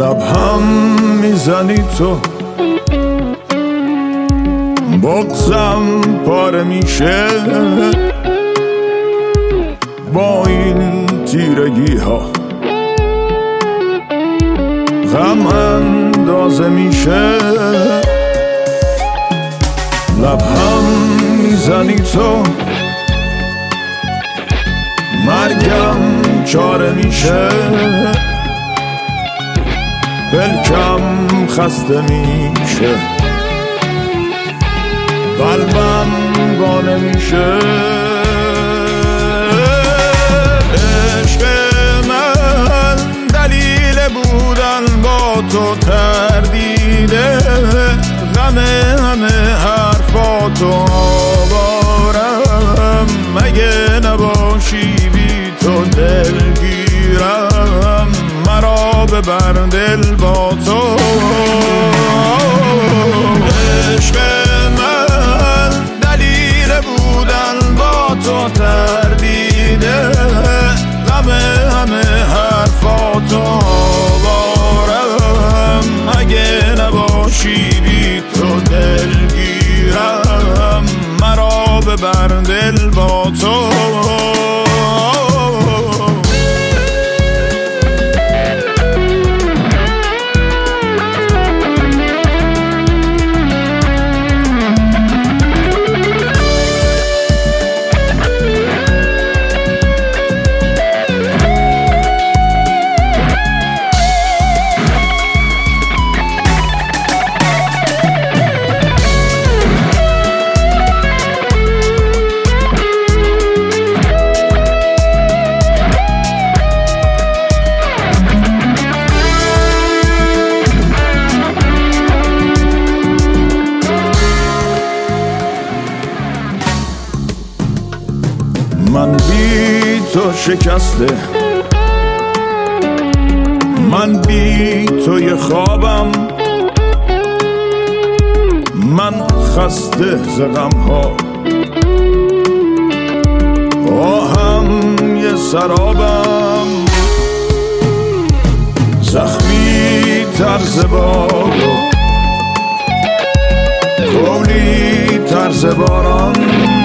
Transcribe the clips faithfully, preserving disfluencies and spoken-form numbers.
لبهم میزنی تو، بغضم پاره میشه با این تیرگی ها، غم اندازه میشه. لبهم میزنی تو، مرگم چاره میشه، پلکم خسته میشه، قلبم گانه میشه. عشق من دلیل بودن با تو تردیده، غم همه حرفاتو آوارم، مگه نباشی بی تو دلگیرم، مرا ببر دل با تو. عشق من دلیل بودن با تو تردیده، غم همه حرفاتو آوارم، مگه نباشی بی تو دلگیرم، مرا ببر دل با تو. من بی تو شکسته، من بی تو یه خوابم، من خسته ز غم ها، آهم یه سرابم، زخمی طرز بادو، کولی طرز باران،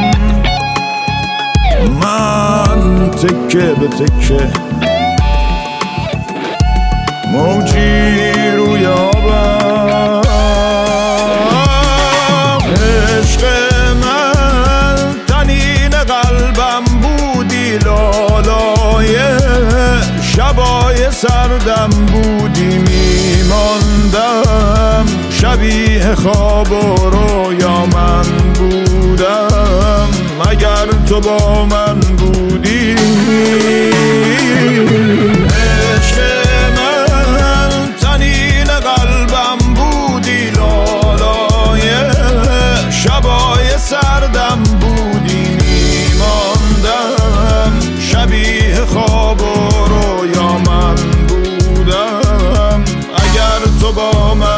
من تکه به تکه موجی روی آبم. عشق من تنین قلبم بودی، لالای شبای سردم بودی، میماندم شبیه خواب و رویا من بودم، اگر تو با من بودی. عشق من تنین قلبم بودی، لالای شبای سردم بودی، میماندم شبیه خواب و رویا من بودم، اگر تو با من